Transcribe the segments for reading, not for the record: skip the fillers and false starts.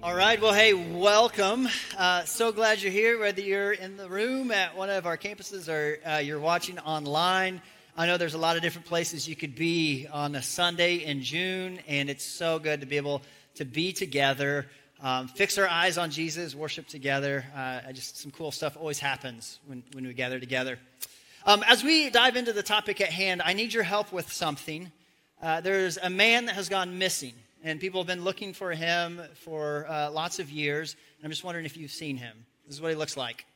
All right, well, hey, welcome. So glad you're here, whether you're in the room at one of our campuses or you're watching online. I know there's a lot of different places you could be on a Sunday in June, and it's so good to be able to be together, fix our eyes on Jesus, worship together. Just some cool stuff always happens when we gather together. As we dive into the topic at hand, I need your help with something. There's a man that has gone missing. And people have been looking for him for lots of years. And I'm just wondering if you've seen him. This is what he looks like.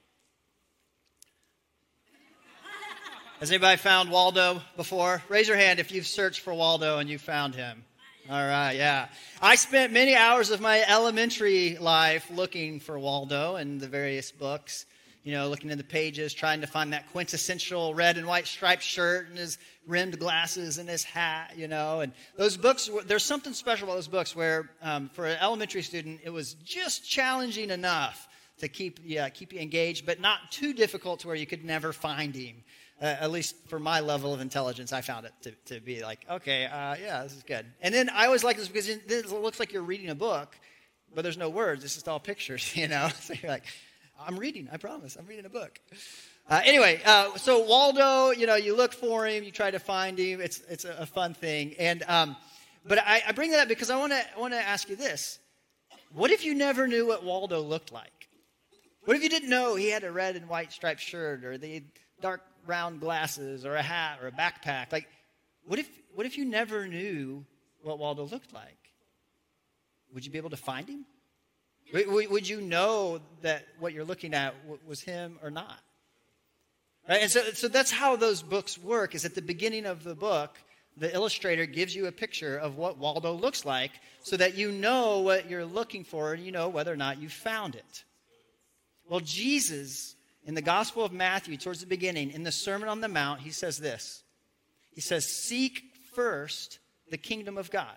Has anybody found Waldo before? Raise your hand if you've searched for Waldo and you found him. All right, yeah. I spent many hours of my elementary life looking for Waldo in the various books. You know, looking in the pages, trying to find that quintessential red and white striped shirt and his rimmed glasses and his hat, you know. And those books, there's something special about those books where, for an elementary student, it was just challenging enough to keep you engaged, but not too difficult to where you could never find him. At least for my level of intelligence, I found it to be like, okay, yeah, this is good. And then I always like this because it looks like you're reading a book, but there's no words. It's just all pictures, you know. So you're like, I'm reading, I promise. I'm reading a book. Anyway, so Waldo, you know, you look for him, you try to find him. It's a fun thing. And but I bring that up because I want to ask you this. What if you never knew what Waldo looked like? What if you didn't know he had a red and white striped shirt or the dark round glasses or a hat or a backpack? Like, what if you never knew what Waldo looked like? Would you be able to find him? Would you know that what you're looking at was him or not? Right? And so that's how those books work, is at the beginning of the book, the illustrator gives you a picture of what Waldo looks like so that you know what you're looking for and you know whether or not you found it. Well, Jesus, in the Gospel of Matthew, towards the beginning, in the Sermon on the Mount, he says this. He says, seek first the kingdom of God.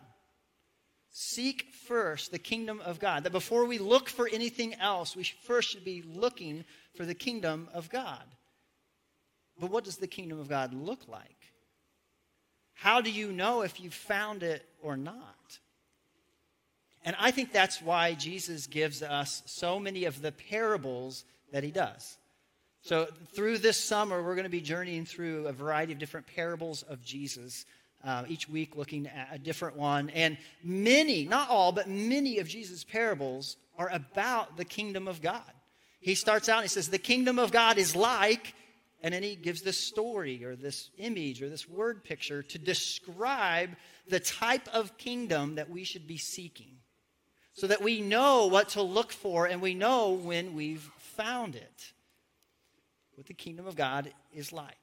Seek first the kingdom of God. That before we look for anything else, we first should be looking for the kingdom of God. But what does the kingdom of God look like? How do you know if you found it or not? And I think that's why Jesus gives us so many of the parables that he does. So through this summer, we're going to be journeying through a variety of different parables of Jesus. Each week looking at a different one. And many, not all, but many of Jesus' parables are about the kingdom of God. He starts out and he says, the kingdom of God is like, and then he gives this story or this image or this word picture to describe the type of kingdom that we should be seeking so that we know what to look for and we know when we've found it. What the kingdom of God is like.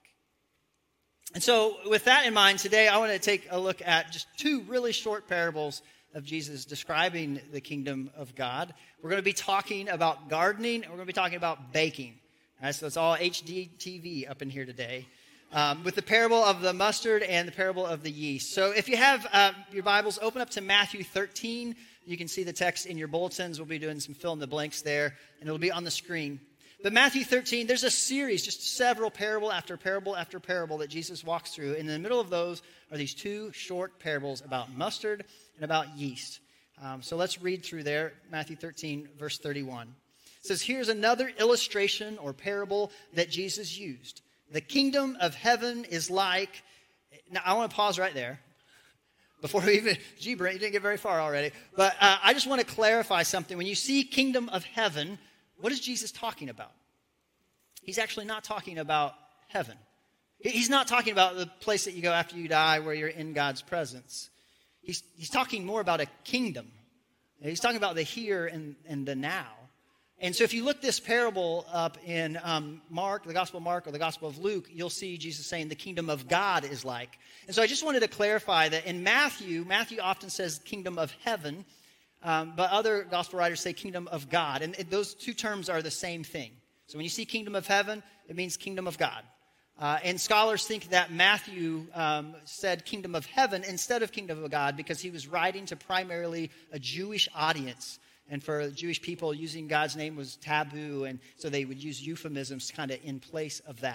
And so with that in mind, today I want to take a look at just two really short parables of Jesus describing the kingdom of God. We're going to be talking about gardening, and we're going to be talking about baking. All right, so it's all HD TV up in here today. With the parable of the mustard and the parable of the yeast. So if you have your Bibles, open up to Matthew 13. You can see the text in your bulletins. We'll be doing some fill in the blanks there, and it'll be on the screen. But Matthew 13, there's a series, just several parable after parable after parable that Jesus walks through. And in the middle of those are these two short parables about mustard and about yeast. So let's read through there, Matthew 13, verse 31. It says, here's another illustration or parable that Jesus used. The kingdom of heaven is like... Now, I want to pause right there. Before we even... Gee, Brent, you didn't get very far already. But I just want to clarify something. When you see kingdom of heaven... What is Jesus talking about? He's actually not talking about heaven. He's not talking about the place that you go after you die where you're in God's presence. He's talking more about a kingdom. He's talking about the here and the now. And so if you look this parable up in Mark, the Gospel of Mark or the Gospel of Luke, you'll see Jesus saying the kingdom of God is like. And so I just wanted to clarify that in Matthew often says kingdom of heaven. But other gospel writers say kingdom of God. And those two terms are the same thing. So when you see kingdom of heaven, it means kingdom of God. And scholars think that Matthew said kingdom of heaven instead of kingdom of God because he was writing to primarily a Jewish audience. And for Jewish people, using God's name was taboo. And so they would use euphemisms kind of in place of that.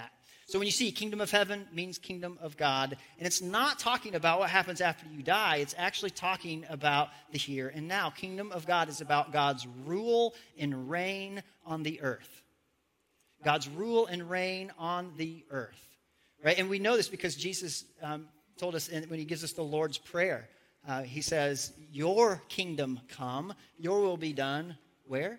So when you see kingdom of heaven, means kingdom of God. And it's not talking about what happens after you die. It's actually talking about the here and now. Kingdom of God is about God's rule and reign on the earth. God's rule and reign on the earth. Right? And we know this because Jesus told us when he gives us the Lord's Prayer. He says, your kingdom come, your will be done, where?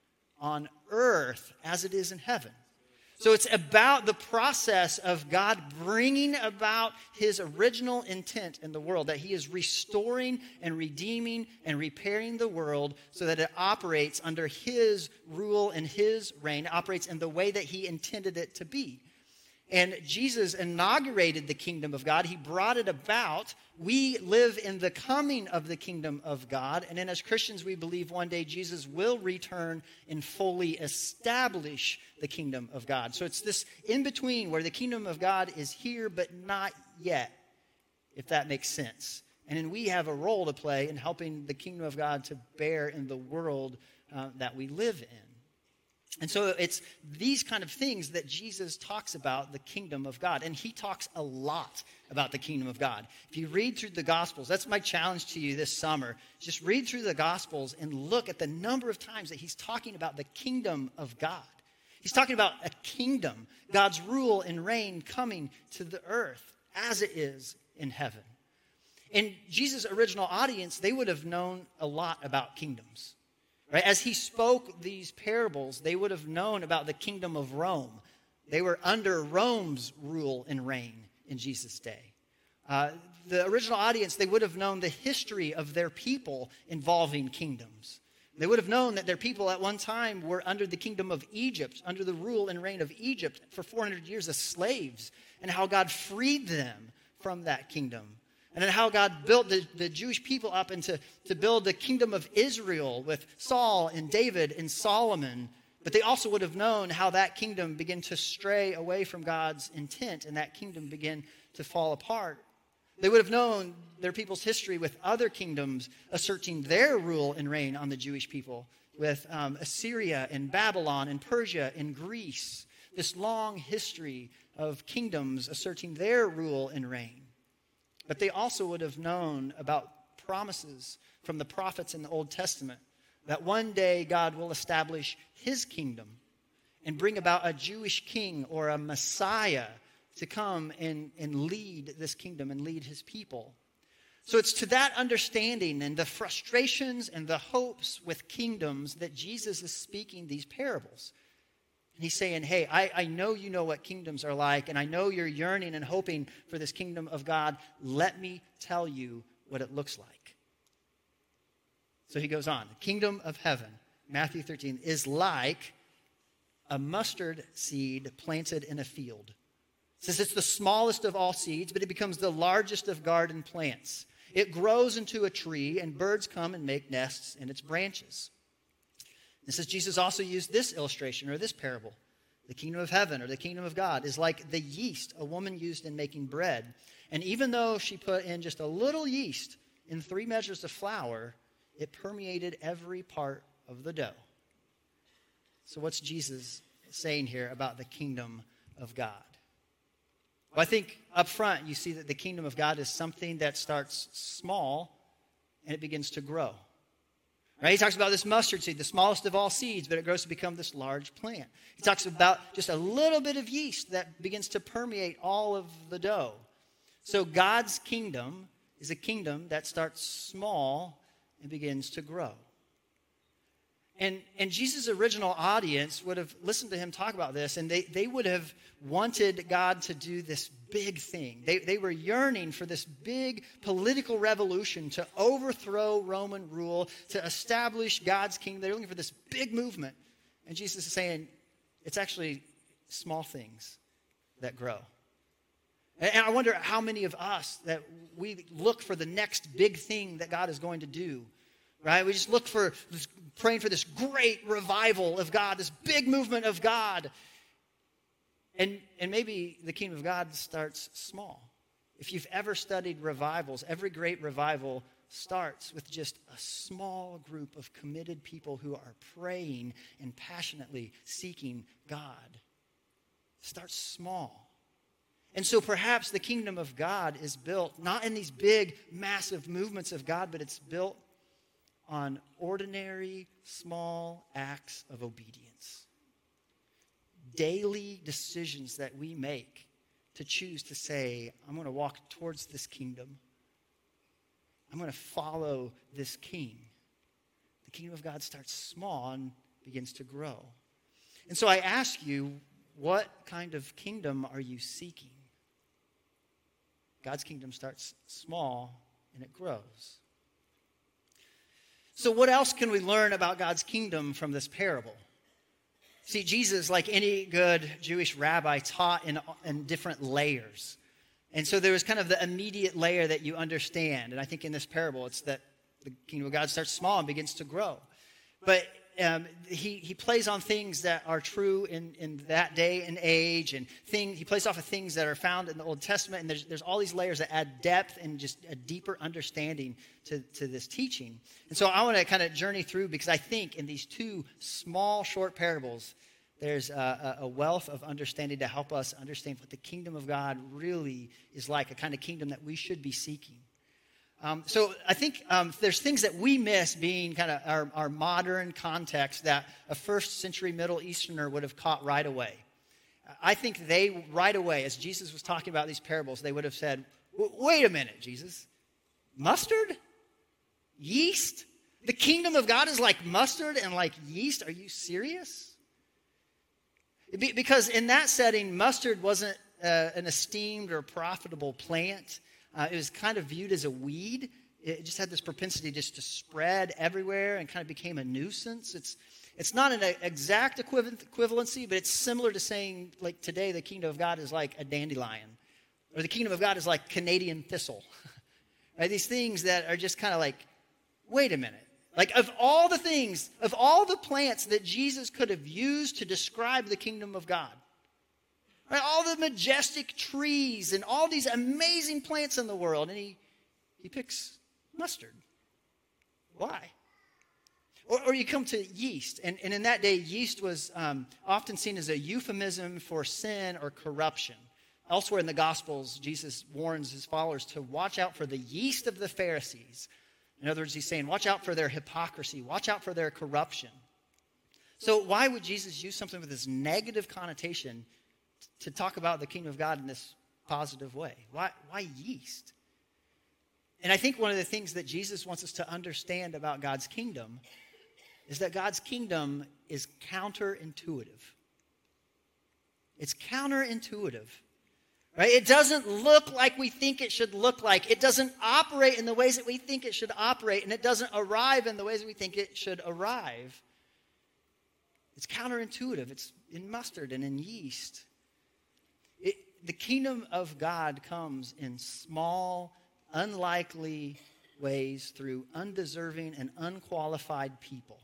On earth as it is in heaven. So it's about the process of God bringing about his original intent in the world, that he is restoring and redeeming and repairing the world so that it operates under his rule and his reign, operates in the way that he intended it to be. And Jesus inaugurated the kingdom of God. He brought it about. We live in the coming of the kingdom of God. And then as Christians, we believe one day Jesus will return and fully establish the kingdom of God. So it's this in-between where the kingdom of God is here but not yet, if that makes sense. And then we have a role to play in helping the kingdom of God to bear in the world that we live in. And so it's these kind of things that Jesus talks about the kingdom of God. And he talks a lot about the kingdom of God. If you read through the Gospels, that's my challenge to you this summer. Just read through the Gospels and look at the number of times that he's talking about the kingdom of God. He's talking about a kingdom, God's rule and reign coming to the earth as it is in heaven. In Jesus' original audience, they would have known a lot about kingdoms. Right? As he spoke these parables, they would have known about the kingdom of Rome. They were under Rome's rule and reign in Jesus' day. The original audience, they would have known the history of their people involving kingdoms. They would have known that their people at one time were under the kingdom of Egypt, under the rule and reign of Egypt for 400 years as slaves, and how God freed them from that kingdom. And then how God built the Jewish people up to build the kingdom of Israel with Saul and David and Solomon. But they also would have known how that kingdom began to stray away from God's intent and that kingdom began to fall apart. They would have known their people's history with other kingdoms asserting their rule and reign on the Jewish people, with Assyria and Babylon and Persia and Greece. This long history of kingdoms asserting their rule and reign. But they also would have known about promises from the prophets in the Old Testament that one day God will establish his kingdom and bring about a Jewish king or a Messiah to come and lead this kingdom and lead his people. So it's to that understanding and the frustrations and the hopes with kingdoms that Jesus is speaking these parables. And he's saying, hey, I know you know what kingdoms are like, and I know you're yearning and hoping for this kingdom of God. Let me tell you what it looks like. So he goes on. The kingdom of heaven, Matthew 13, is like a mustard seed planted in a field. It says it's the smallest of all seeds, but it becomes the largest of garden plants. It grows into a tree, and birds come and make nests in its branches. It says Jesus also used this illustration or this parable. The kingdom of heaven or the kingdom of God is like the yeast a woman used in making bread. And even though she put in just a little yeast in 3 measures of flour, it permeated every part of the dough. So what's Jesus saying here about the kingdom of God? Well, I think up front you see that the kingdom of God is something that starts small and it begins to grow. Right? He talks about this mustard seed, the smallest of all seeds, but it grows to become this large plant. He talks about just a little bit of yeast that begins to permeate all of the dough. So God's kingdom is a kingdom that starts small and begins to grow. And Jesus' original audience would have listened to him talk about this, and they would have wanted God to do this big thing. They were yearning for this big political revolution to overthrow Roman rule, to establish God's kingdom. They're looking for this big movement. And Jesus is saying, it's actually small things that grow. And I wonder how many of us that we look for the next big thing that God is going to do. Right? We just look for this, praying for this great revival of God, this big movement of God. And maybe the kingdom of God starts small. If you've ever studied revivals, every great revival starts with just a small group of committed people who are praying and passionately seeking God. It starts small. And so perhaps the kingdom of God is built not in these big, massive movements of God, but it's built on ordinary, small acts of obedience. Daily decisions that we make to choose to say, I'm going to walk towards this kingdom. I'm going to follow this king. The kingdom of God starts small and begins to grow. And so I ask you, what kind of kingdom are you seeking? God's kingdom starts small and it grows. So what else can we learn about God's kingdom from this parable? See, Jesus, like any good Jewish rabbi, taught in different layers. And so there was kind of the immediate layer that you understand. And I think in this parable, it's that the kingdom of God starts small and begins to grow. But he plays on things that are true in that day and age, and he plays off of things that are found in the Old Testament, and there's all these layers that add depth and just a deeper understanding to this teaching. And so I want to kind of journey through, because I think in these two small, short parables, there's a wealth of understanding to help us understand what the kingdom of God really is like, a kind of kingdom that we should be seeking. So I think there's things that we miss being kind of our modern context that a first century Middle Easterner would have caught right away. I think they right away, as Jesus was talking about these parables, they would have said, wait a minute, Jesus. Mustard? Yeast? The kingdom of God is like mustard and like yeast? Are you serious? Because in that setting, mustard wasn't an esteemed or profitable plant. It was kind of viewed as a weed. It just had this propensity just to spread everywhere and kind of became a nuisance. It's not an exact equivalency, but it's similar to saying, like today, the kingdom of God is like a dandelion, or the kingdom of God is like Canadian thistle. Right? These things that are just kind of like, wait a minute. Like of all the things, of all the plants that Jesus could have used to describe the kingdom of God, right, all the majestic trees and all these amazing plants in the world, and he picks mustard. Why? Or you come to yeast, and in that day, yeast was often seen as a euphemism for sin or corruption. Elsewhere in the Gospels, Jesus warns his followers to watch out for the yeast of the Pharisees. In other words, he's saying, watch out for their hypocrisy. Watch out for their corruption. So why would Jesus use something with this negative connotation to talk about the kingdom of God in this positive way? Why yeast? And I think one of the things that Jesus wants us to understand about God's kingdom is that God's kingdom is counterintuitive. It's counterintuitive. Right? It doesn't look like we think it should look like. It doesn't operate in the ways that we think it should operate, and it doesn't arrive in the ways that we think it should arrive. It's counterintuitive. It's in mustard and in yeast. The kingdom of God comes in small, unlikely ways through undeserving and unqualified people.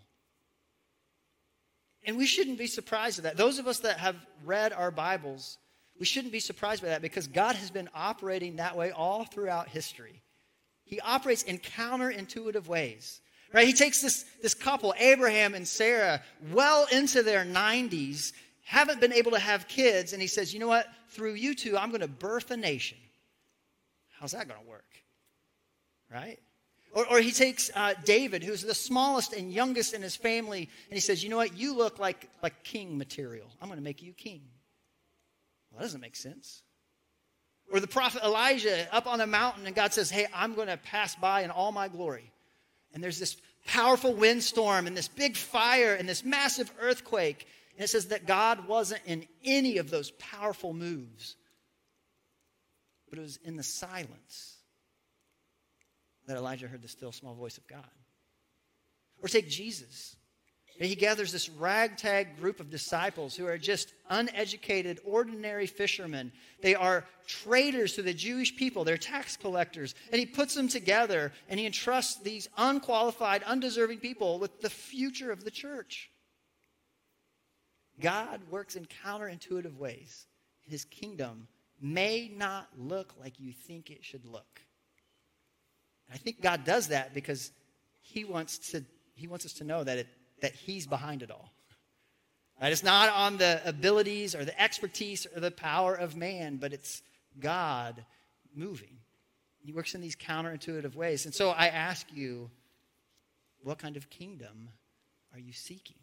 And we shouldn't be surprised at that. Those of us that have read our Bibles, we shouldn't be surprised by that, because God has been operating that way all throughout history. He operates in counterintuitive ways. Right? He takes this couple, Abraham and Sarah, well into their 90s, haven't been able to have kids, and he says, you know what? Through you two, I'm going to birth a nation. How's that going to work? Right? Or he takes David, who's the smallest and youngest in his family, and he says, you know what? You look like king material. I'm going to make you king. Well, that doesn't make sense. Or the prophet Elijah up on a mountain, and God says, hey, I'm going to pass by in all my glory. And there's this powerful windstorm and this big fire and this massive earthquake. And it says that God wasn't in any of those powerful moves, but it was in the silence that Elijah heard the still small voice of God. Or take Jesus. He gathers this ragtag group of disciples who are just uneducated, ordinary fishermen. They are traitors to the Jewish people. They're tax collectors. And he puts them together, and he entrusts these unqualified, undeserving people with the future of the church. God works in counterintuitive ways. His kingdom may not look like you think it should look. I think God does that because he wants us to know that he's behind it all. Right? It's not on the abilities or the expertise or the power of man, but it's God moving. He works in these counterintuitive ways. And so I ask you, what kind of kingdom are you seeking?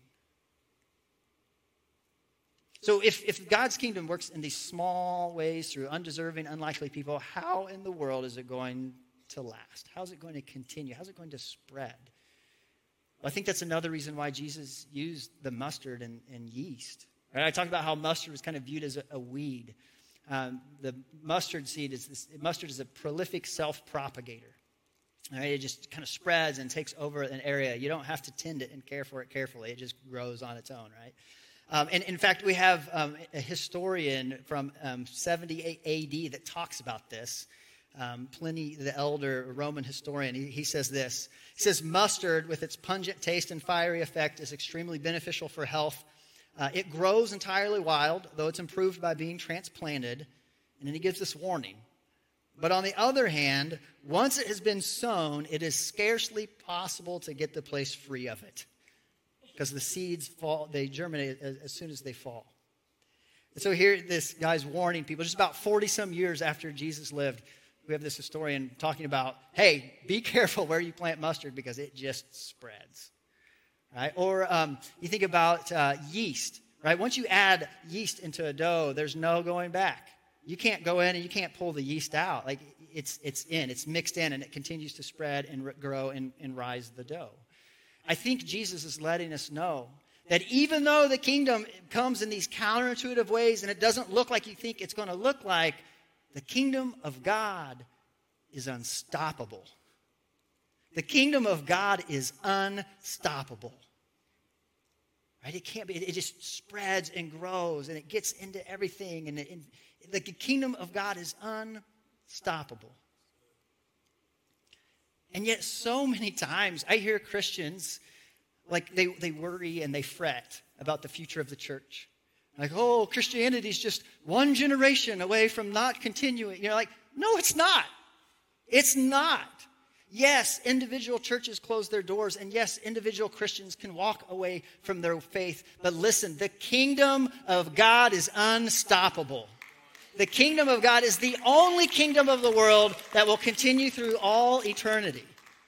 So if God's kingdom works in these small ways through undeserving, unlikely people, how in the world is it going to last? How's it going to continue? How's it going to spread? Well, I think that's another reason why Jesus used the mustard and yeast. Right? I talked about how mustard was kind of viewed as a weed. The mustard seed mustard is a prolific self-propagator. Right? It just kind of spreads and takes over an area. You don't have to tend it and care for it carefully. It just grows on its own, right? And in fact, we have a historian from 78 AD that talks about this. Pliny the Elder, a Roman historian, he says this. He says, mustard, with its pungent taste and fiery effect, is extremely beneficial for health. It grows entirely wild, though it's improved by being transplanted. And then he gives this warning. But on the other hand, once it has been sown, it is scarcely possible to get the place free of it. Because the seeds fall, they germinate as soon as they fall. And so here this guy's warning people, just about 40-some years after Jesus lived, we have this historian talking about, hey, be careful where you plant mustard because it just spreads. Right? Or you think about yeast. Right? Once you add yeast into a dough, there's no going back. You can't go in and you can't pull the yeast out. Like it's mixed in, and it continues to spread and grow and rise the dough. I think Jesus is letting us know that even though the kingdom comes in these counterintuitive ways and it doesn't look like you think it's going to look like, the kingdom of God is unstoppable. The kingdom of God is unstoppable. Right? It can't be. It just spreads and grows and it gets into everything. And the kingdom of God is unstoppable. And yet so many times I hear Christians, like they worry and they fret about the future of the church. Like, oh, Christianity's just one generation away from not continuing. Like, no, it's not. It's not. Yes, individual churches close their doors, and yes, individual Christians can walk away from their faith. But listen, the kingdom of God is unstoppable. The kingdom of God is the only kingdom of the world that will continue through all eternity.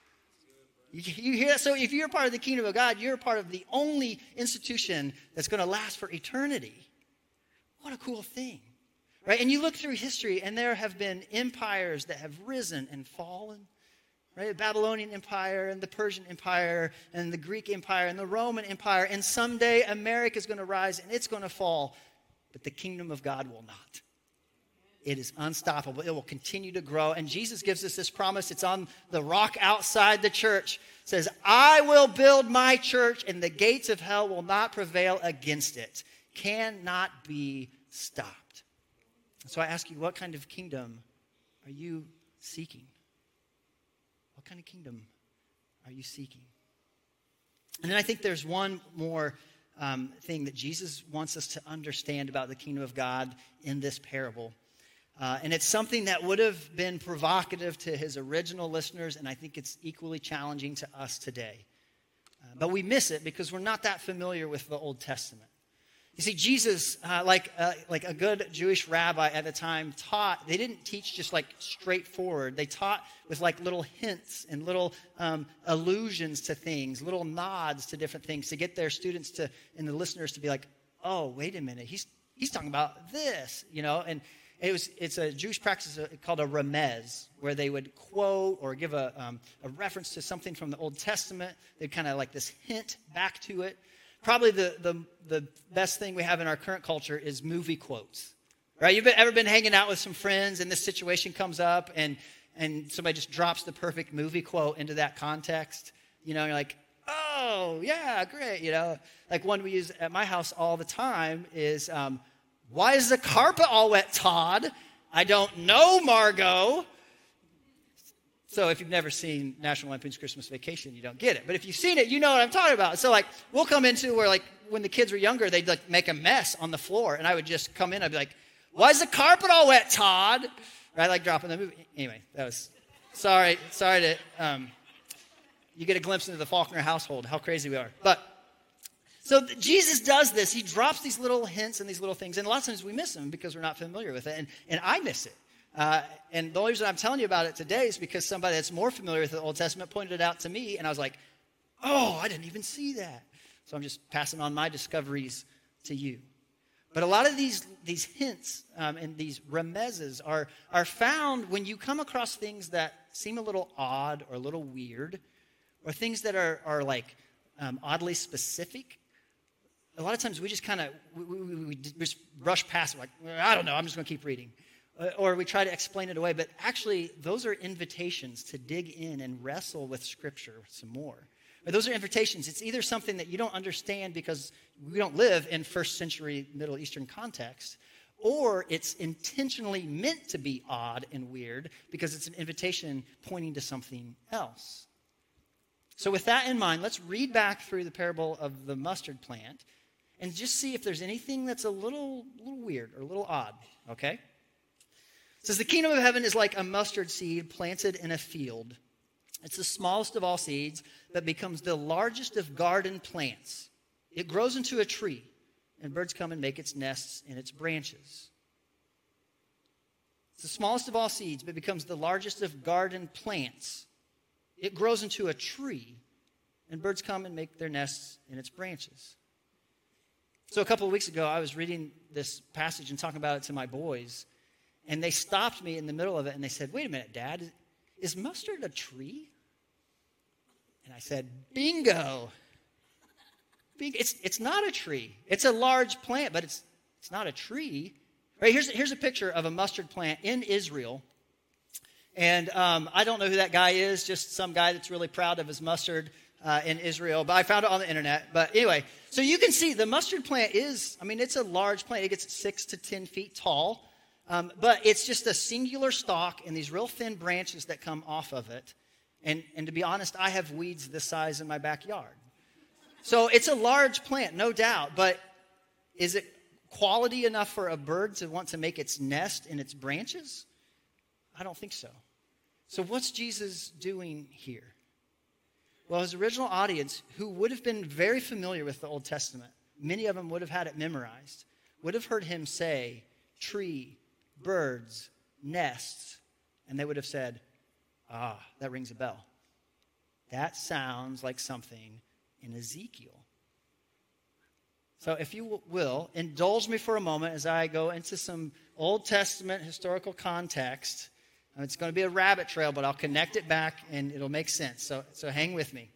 You hear that? So if you're part of the kingdom of God, you're part of the only institution that's going to last for eternity. What a cool thing. Right? And you look through history, and there have been empires that have risen and fallen. Right? The Babylonian Empire and the Persian Empire and the Greek Empire and the Roman Empire. And someday America is going to rise and it's going to fall. But the kingdom of God will not. It is unstoppable. It will continue to grow. And Jesus gives us this promise. It's on the rock outside the church. It says, I will build my church and the gates of hell will not prevail against it. Cannot be stopped. So I ask you, what kind of kingdom are you seeking? What kind of kingdom are you seeking? And then I think there's one more thing that Jesus wants us to understand about the kingdom of God in this parable. And it's something that would have been provocative to his original listeners, and I think it's equally challenging to us today. But we miss it because we're not that familiar with the Old Testament. You see, Jesus, like a good Jewish rabbi at the time, taught. They didn't teach just like straightforward. They taught with like little hints and little allusions to things, little nods to different things to get their students and the listeners to be like, oh, wait a minute, he's talking about this, and it's a Jewish practice called a remez, where they would quote or give a reference to something from the Old Testament. They'd kind of like this hint back to it. Probably the best thing we have in our current culture is movie quotes, right? You've ever been hanging out with some friends and this situation comes up and somebody just drops the perfect movie quote into that context, and you're like, oh, yeah, great, Like one we use at my house all the time is, why is the carpet all wet, Todd? I don't know, Margot. So if you've never seen National Lampoon's Christmas Vacation, you don't get it. But if you've seen it, you know what I'm talking about. So like we'll come into where like when the kids were younger, they'd like make a mess on the floor. And I would just come in, I'd be like, why is the carpet all wet, Todd? Right, like dropping the movie. Anyway, that was, sorry to, you get a glimpse into the Faulkner household, how crazy we are. But so Jesus does this. He drops these little hints and these little things. And a lot of times we miss them because we're not familiar with it. And I miss it. And the only reason I'm telling you about it today is because somebody that's more familiar with the Old Testament pointed it out to me, and I was like, oh, I didn't even see that. So I'm just passing on my discoveries to you. But a lot of these hints and these remezes are found when you come across things that seem a little odd or a little weird, or things that are like oddly specific. A lot of times we just kind of we just rush past it, like, I don't know, I'm just going to keep reading. Or we try to explain it away. But actually, those are invitations to dig in and wrestle with Scripture some more. But those are invitations. It's either something that you don't understand because we don't live in first century Middle Eastern context, or it's intentionally meant to be odd and weird because it's an invitation pointing to something else. So with that in mind, let's read back through the parable of the mustard plant and just see if there's anything that's a little weird or a little odd, okay? It says, the kingdom of heaven is like a mustard seed planted in a field. It's the smallest of all seeds, but becomes the largest of garden plants. It grows into a tree, and birds come and make its nests in its branches. It's the smallest of all seeds, but becomes the largest of garden plants. It grows into a tree, and birds come and make their nests in its branches. So a couple of weeks ago, I was reading this passage and talking about it to my boys, and they stopped me in the middle of it, and they said, wait a minute, Dad, is mustard a tree? And I said, bingo. It's not a tree. It's a large plant, but it's not a tree. Right, here's a picture of a mustard plant in Israel. And I don't know who that guy is, just some guy that's really proud of his mustard in Israel. But I found it on the internet. But anyway, so you can see the mustard plant it's a large plant. It gets 6 to 10 feet tall. But it's just a singular stalk and these real thin branches that come off of it. And to be honest, I have weeds this size in my backyard. So it's a large plant, no doubt. But is it quality enough for a bird to want to make its nest in its branches? I don't think so. So what's Jesus doing here? Well, his original audience, who would have been very familiar with the Old Testament, many of them would have had it memorized, would have heard him say, tree, birds, nests, and they would have said, that rings a bell. That sounds like something in Ezekiel. So if you will, indulge me for a moment as I go into some Old Testament historical context. It's going to be a rabbit trail, but I'll connect it back and it'll make sense. So hang with me.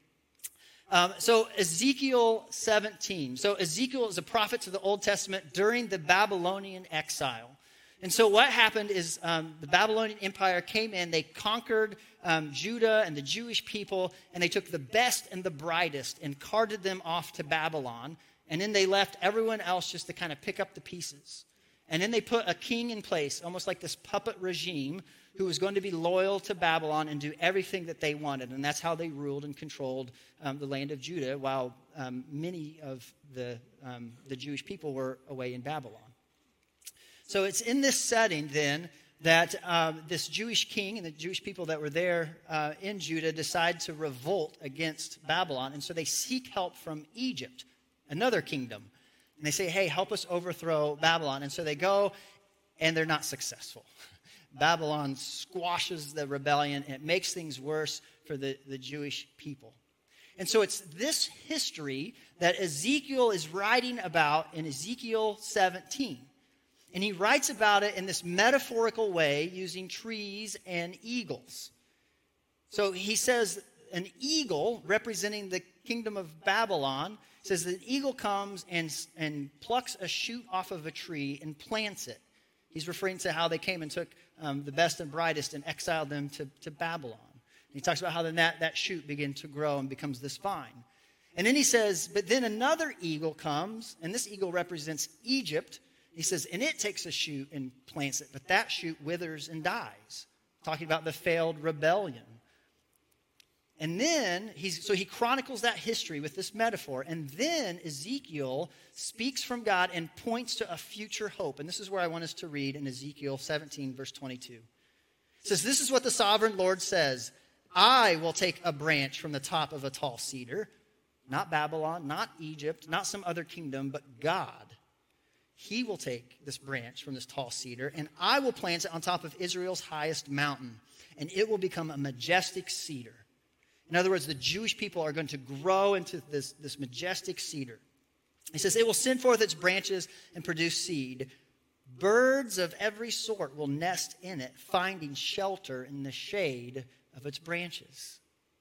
So Ezekiel 17. So Ezekiel is a prophet to the Old Testament during the Babylonian exile. And so what happened is the Babylonian Empire came in, they conquered Judah and the Jewish people, and they took the best and the brightest and carted them off to Babylon. And then they left everyone else just to kind of pick up the pieces. And then they put a king in place, almost like this puppet regime, who was going to be loyal to Babylon and do everything that they wanted. And that's how they ruled and controlled the land of Judah, while many of the Jewish people were away in Babylon. So it's in this setting, then, that this Jewish king and the Jewish people that were there in Judah decide to revolt against Babylon. And so they seek help from Egypt, another kingdom. And they say, hey, help us overthrow Babylon. And so they go, and they're not successful. Babylon squashes the rebellion, and it makes things worse for the Jewish people. And so it's this history that Ezekiel is writing about in Ezekiel 17. And he writes about it in this metaphorical way using trees and eagles. So he says an eagle representing the kingdom of Babylon says that an eagle comes and plucks a shoot off of a tree and plants it. He's referring to how they came and took the best and brightest and exiled them to Babylon. And he talks about how then that shoot began to grow and becomes this vine. And then he says, but then another eagle comes, and this eagle represents Egypt. He says, and it takes a shoot and plants it, but that shoot withers and dies. Talking about the failed rebellion. And then, he chronicles that history with this metaphor. And then Ezekiel speaks from God and points to a future hope. And this is where I want us to read in Ezekiel 17, verse 22. It says, this is what the sovereign Lord says. I will take a branch from the top of a tall cedar. Not Babylon, not Egypt, not some other kingdom, but God. He will take this branch from this tall cedar, and I will plant it on top of Israel's highest mountain, and it will become a majestic cedar. In other words, the Jewish people are going to grow into this majestic cedar. He says, it will send forth its branches and produce seed. Birds of every sort will nest in it, finding shelter in the shade of its branches.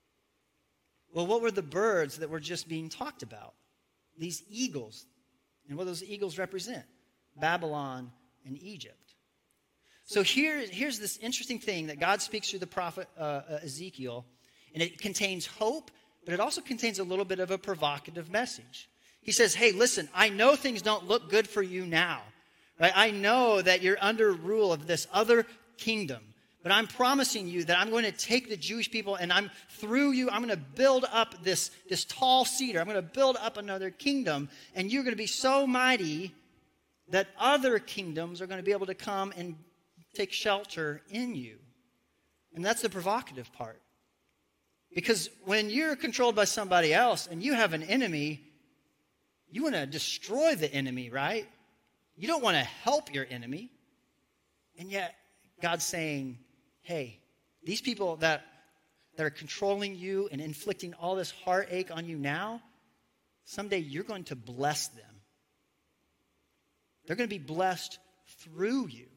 Well, what were the birds that were just being talked about? These eagles. And what those eagles represent? Babylon and Egypt. So here's this interesting thing that God speaks through the prophet Ezekiel. And it contains hope, but it also contains a little bit of a provocative message. He says, hey, listen, I know things don't look good for you now. Right? I know that you're under rule of this other kingdom. But I'm promising you that I'm going to take the Jewish people and through you, I'm going to build up this tall cedar. I'm going to build up another kingdom. And you're going to be so mighty that other kingdoms are going to be able to come and take shelter in you. And that's the provocative part. Because when you're controlled by somebody else and you have an enemy, you want to destroy the enemy, right? You don't want to help your enemy. And yet, God's saying, hey, these people that are controlling you and inflicting all this heartache on you now, someday you're going to bless them. They're going to be blessed through you.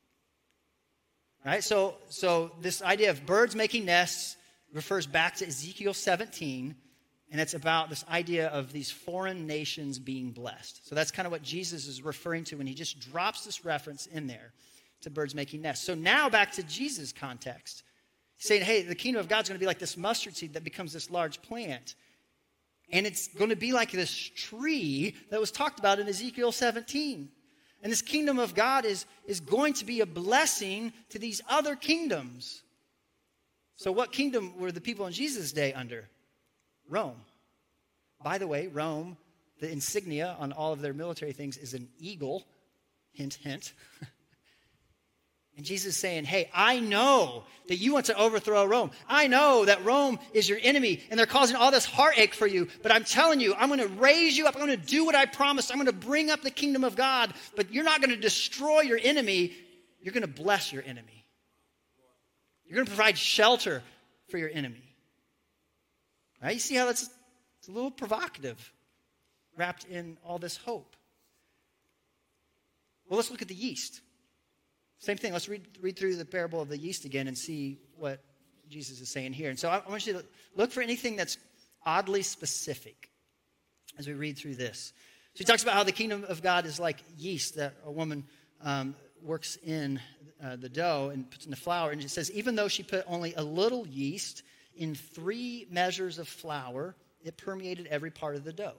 Right? So this idea of birds making nests refers back to Ezekiel 17, and it's about this idea of these foreign nations being blessed. So that's kind of what Jesus is referring to when he just drops this reference in there to birds making nests. So now back to Jesus' context. He's saying, hey, the kingdom of God's going to be like this mustard seed that becomes this large plant. And it's going to be like this tree that was talked about in Ezekiel 17. And this kingdom of God is going to be a blessing to these other kingdoms. So what kingdom were the people in Jesus' day under? Rome. By the way, Rome, the insignia on all of their military things is an eagle. Hint, hint. And Jesus is saying, hey, I know that you want to overthrow Rome. I know that Rome is your enemy and they're causing all this heartache for you. But I'm telling you, I'm going to raise you up. I'm going to do what I promised. I'm going to bring up the kingdom of God. But you're not going to destroy your enemy. You're going to bless your enemy. You're going to provide shelter for your enemy. Right? You see how it's a little provocative wrapped in all this hope. Well, let's look at the yeast. Same thing. Let's read through the parable of the yeast again and see what Jesus is saying here. And so I want you to look for anything that's oddly specific as we read through this. So he talks about how the kingdom of God is like yeast that a woman works in the dough and puts in the flour. And it says, even though she put only a little yeast in 3 measures of flour, it permeated every part of the dough.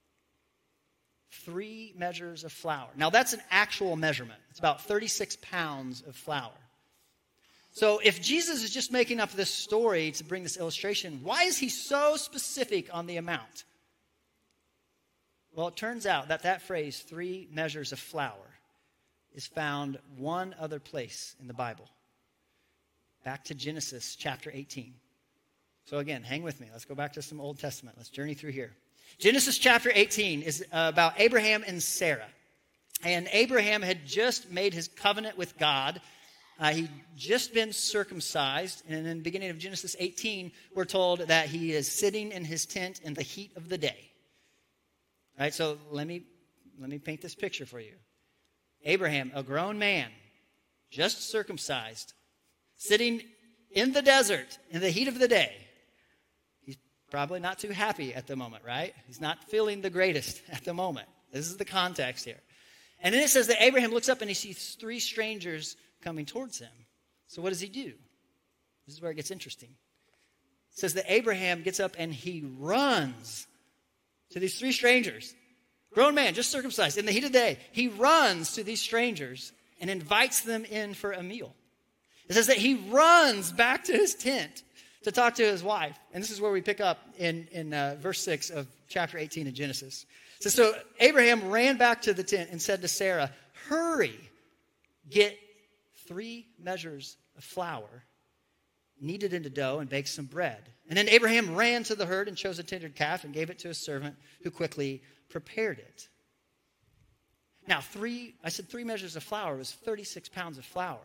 3 measures of flour. Now, that's an actual measurement. It's about 36 pounds of flour. So if Jesus is just making up this story to bring this illustration, why is he so specific on the amount? Well, it turns out that phrase, 3 measures of flour, is found one other place in the Bible. Back to Genesis chapter 18. So again, hang with me. Let's go back to some Old Testament. Let's journey through here. Genesis chapter 18 is about Abraham and Sarah. And Abraham had just made his covenant with God. He'd just been circumcised. And in the beginning of Genesis 18, we're told that he is sitting in his tent in the heat of the day. All right, so let me paint this picture for you. Abraham, a grown man, just circumcised, sitting in the desert in the heat of the day. Probably not too happy at the moment, right? He's not feeling the greatest at the moment. This is the context here. And then it says that Abraham looks up and he sees 3 strangers coming towards him. So what does he do? This is where it gets interesting. It says that Abraham gets up and he runs to these 3 strangers. Grown man, just circumcised, in the heat of the day. He runs to these strangers and invites them in for a meal. It says that he runs back to his tent to talk to his wife. And this is where we pick up in verse 6 of chapter 18 of Genesis. It says, so Abraham ran back to the tent and said to Sarah, hurry, get 3 measures of flour, knead it into dough, and bake some bread. And then Abraham ran to the herd and chose a tender calf and gave it to his servant, who quickly prepared it. Now, I said 3 measures of flour was 36 pounds of flour.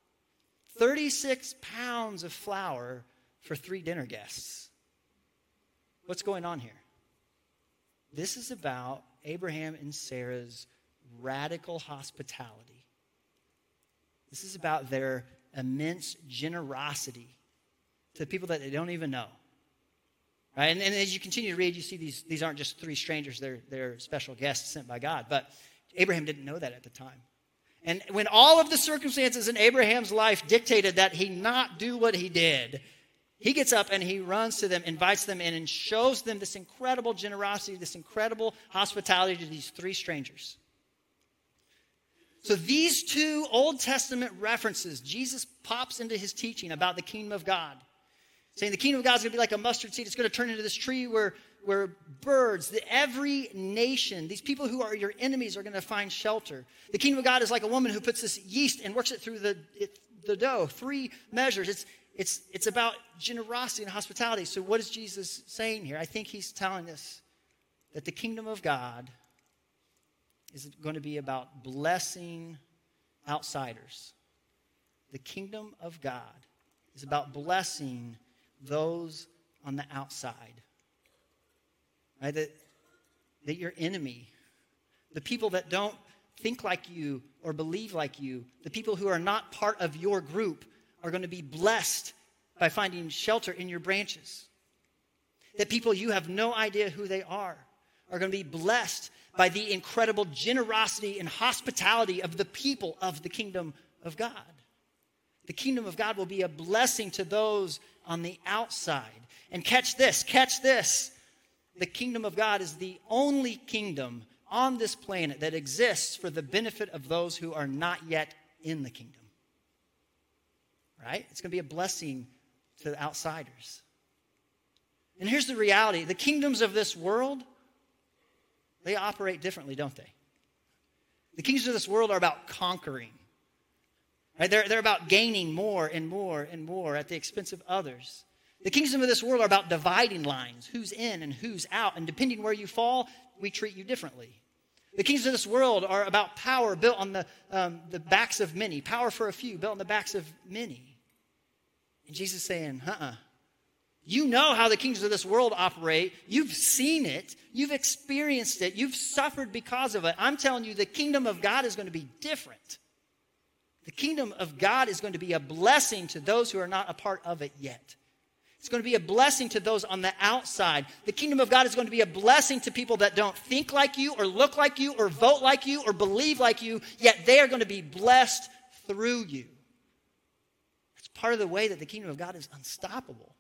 36 pounds of flour for 3 dinner guests. What's going on here? This is about Abraham and Sarah's radical hospitality. This is about their immense generosity to the people that they don't even know. Right? And as you continue to read, you see these aren't just 3 strangers, they're special guests sent by God. But Abraham didn't know that at the time. And when all of the circumstances in Abraham's life dictated that he not do what he did, he gets up and he runs to them, invites them in, and shows them this incredible generosity, this incredible hospitality to these 3 strangers. So these 2 Old Testament references, Jesus pops into his teaching about the kingdom of God, saying the kingdom of God is going to be like a mustard seed. It's going to turn into this tree where birds, every nation, these people who are your enemies are going to find shelter. The kingdom of God is like a woman who puts this yeast and works it through the dough. 3 measures. It's about generosity and hospitality. So what is Jesus saying here? I think he's telling us that the kingdom of God is going to be about blessing outsiders. The kingdom of God is about blessing those on the outside. Right? That your enemy, the people that don't think like you or believe like you, the people who are not part of your group are going to be blessed by finding shelter in your branches. That people you have no idea who they are going to be blessed by the incredible generosity and hospitality of the people of the kingdom of God. The kingdom of God will be a blessing to those on the outside. And catch this. The kingdom of God is the only kingdom on this planet that exists for the benefit of those who are not yet in the kingdom. Right? It's going to be a blessing to the outsiders. And here's the reality. The kingdoms of this world, they operate differently, don't they? The kingdoms of this world are about conquering. Right? They're about gaining more and more and more at the expense of others. The kingdoms of this world are about dividing lines, who's in and who's out. And depending where you fall, we treat you differently. The kingdoms of this world are about power built on the backs of many. Power for a few, built on the backs of many. And Jesus is saying, You know how the kingdoms of this world operate. You've seen it. You've experienced it. You've suffered because of it. I'm telling you, the kingdom of God is going to be different. The kingdom of God is going to be a blessing to those who are not a part of it yet. It's going to be a blessing to those on the outside. The kingdom of God is going to be a blessing to people that don't think like you or look like you or vote like you or believe like you, yet they are going to be blessed through you. It's part of the way that the kingdom of God is unstoppable.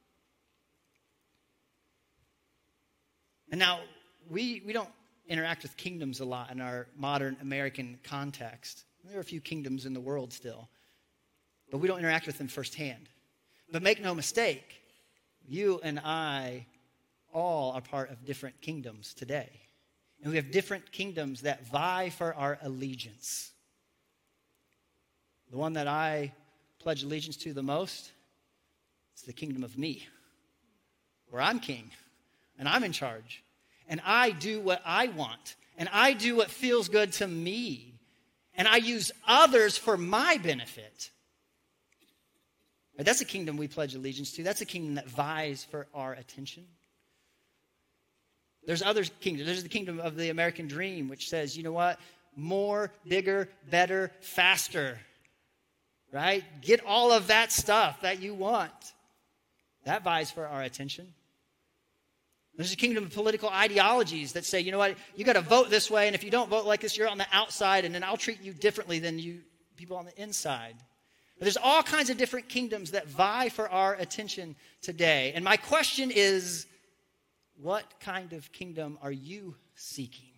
And now, we don't interact with kingdoms a lot in our modern American context. There are a few kingdoms in the world still, but we don't interact with them firsthand. But make no mistake, you and I all are part of different kingdoms today. And we have different kingdoms that vie for our allegiance. The one that I pledge allegiance to the most is the kingdom of me, where I'm king and I'm in charge. And I do what I want. And I do what feels good to me. And I use others for my benefit. That's a kingdom we pledge allegiance to. That's a kingdom that vies for our attention. There's other kingdoms. There's the kingdom of the American dream, which says, you know what? More, bigger, better, faster. Right? Get all of that stuff that you want. That vies for our attention. There's a kingdom of political ideologies that say, you know what? You got to vote this way, and if you don't vote like this, you're on the outside, and then I'll treat you differently than you people on the inside. But there's all kinds of different kingdoms that vie for our attention today. And my question is, what kind of kingdom are you seeking?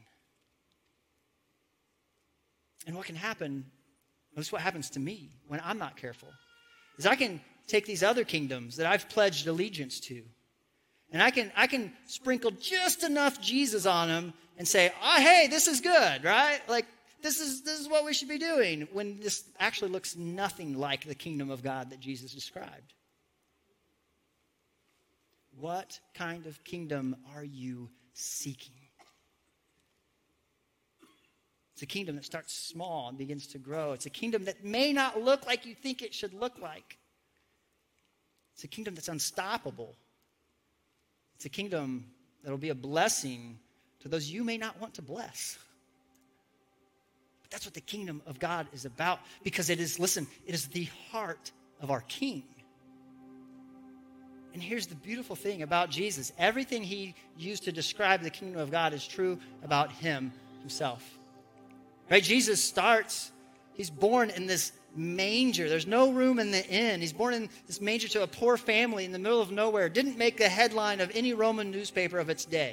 And what can happen, this is what happens to me when I'm not careful, is I can take these other kingdoms that I've pledged allegiance to, and I can sprinkle just enough Jesus on them and say, oh, hey, this is good, right? Like, this is what we should be doing, when this actually looks nothing like the kingdom of God that Jesus described. What kind of kingdom are you seeking? It's a kingdom that starts small and begins to grow. It's a kingdom that may not look like you think it should look like. It's a kingdom that's unstoppable. It's a kingdom that will be a blessing to those you may not want to bless. But that's what the kingdom of God is about, because it is, listen, it is the heart of our King. And here's the beautiful thing about Jesus. Everything he used to describe the kingdom of God is true about him himself. Right? Jesus starts, he's born in this manger. There's no room in the inn. He's born in this manger to a poor family in the middle of nowhere. Didn't make the headline of any Roman newspaper of its day.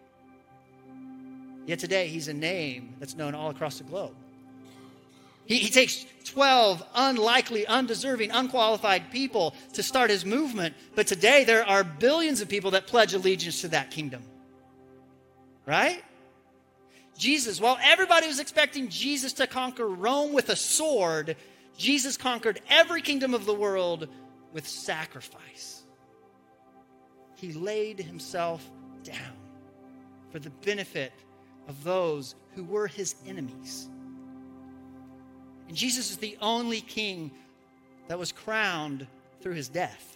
Yet today, he's a name that's known all across the globe. He takes 12 unlikely, undeserving, unqualified people to start his movement. But today, there are billions of people that pledge allegiance to that kingdom. Right? Jesus, while everybody was expecting Jesus to conquer Rome with a sword, Jesus conquered every kingdom of the world with sacrifice. He laid himself down for the benefit of those who were his enemies. And Jesus is the only king that was crowned through his death.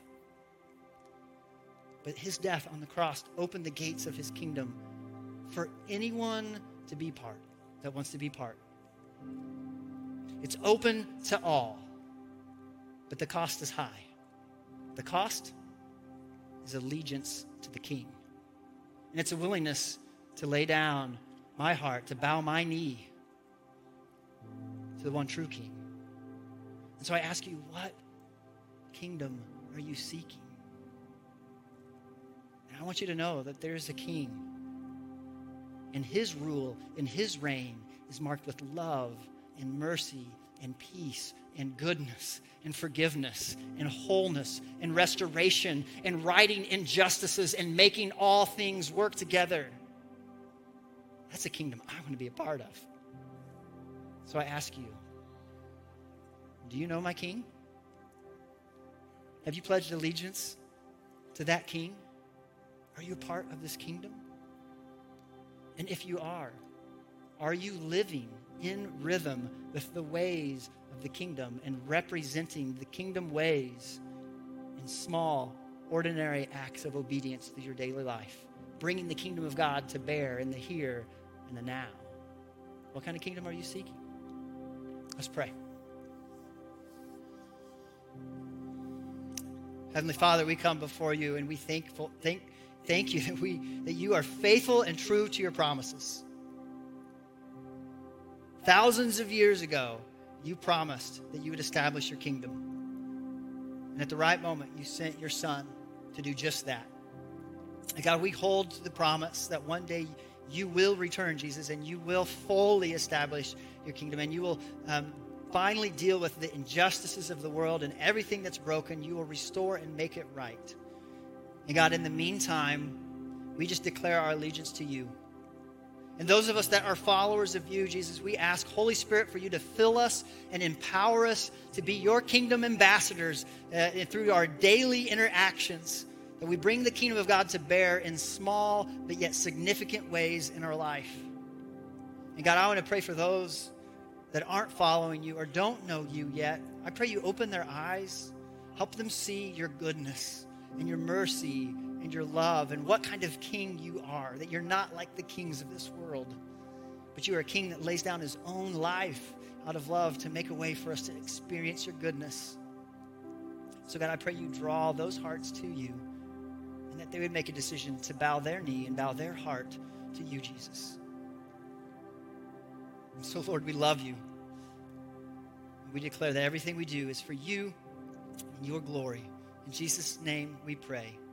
But his death on the cross opened the gates of his kingdom for anyone to be part, that wants to be part. It's open to all, but the cost is high. The cost is allegiance to the King. And it's a willingness to lay down my heart, to bow my knee to the one true King. And so I ask you, what kingdom are you seeking? And I want you to know that there's a King. And his rule and his reign is marked with love and mercy and peace and goodness and forgiveness and wholeness and restoration and righting injustices and making all things work together. That's a kingdom I want to be a part of. So I ask you, do you know my King? Have you pledged allegiance to that King? Are you a part of this kingdom? And if you are you living in rhythm with the ways of the kingdom and representing the kingdom ways in small, ordinary acts of obedience through your daily life, bringing the kingdom of God to bear in the here and the now? What kind of kingdom are you seeking? Let's pray. Heavenly Father, we come before you and we thank you that you are faithful and true to your promises. Thousands of years ago, you promised that you would establish your kingdom. And at the right moment, you sent your Son to do just that. And God, we hold to the promise that one day you will return, Jesus, and you will fully establish your kingdom, and you will finally deal with the injustices of the world and everything that's broken. You will restore and make it right. And God, in the meantime, we just declare our allegiance to you. And those of us that are followers of you, Jesus, we ask, Holy Spirit, for you to fill us and empower us to be your kingdom ambassadors through our daily interactions, that we bring the kingdom of God to bear in small but yet significant ways in our life. And God, I want to pray for those that aren't following you or don't know you yet. I pray you open their eyes, help them see your goodness and your mercy and your love and what kind of king you are, that you're not like the kings of this world, but you are a king that lays down his own life out of love to make a way for us to experience your goodness. So God, I pray you draw those hearts to you and that they would make a decision to bow their knee and bow their heart to you, Jesus. And so Lord, we love you. We declare that everything we do is for you and your glory. In Jesus' name we pray.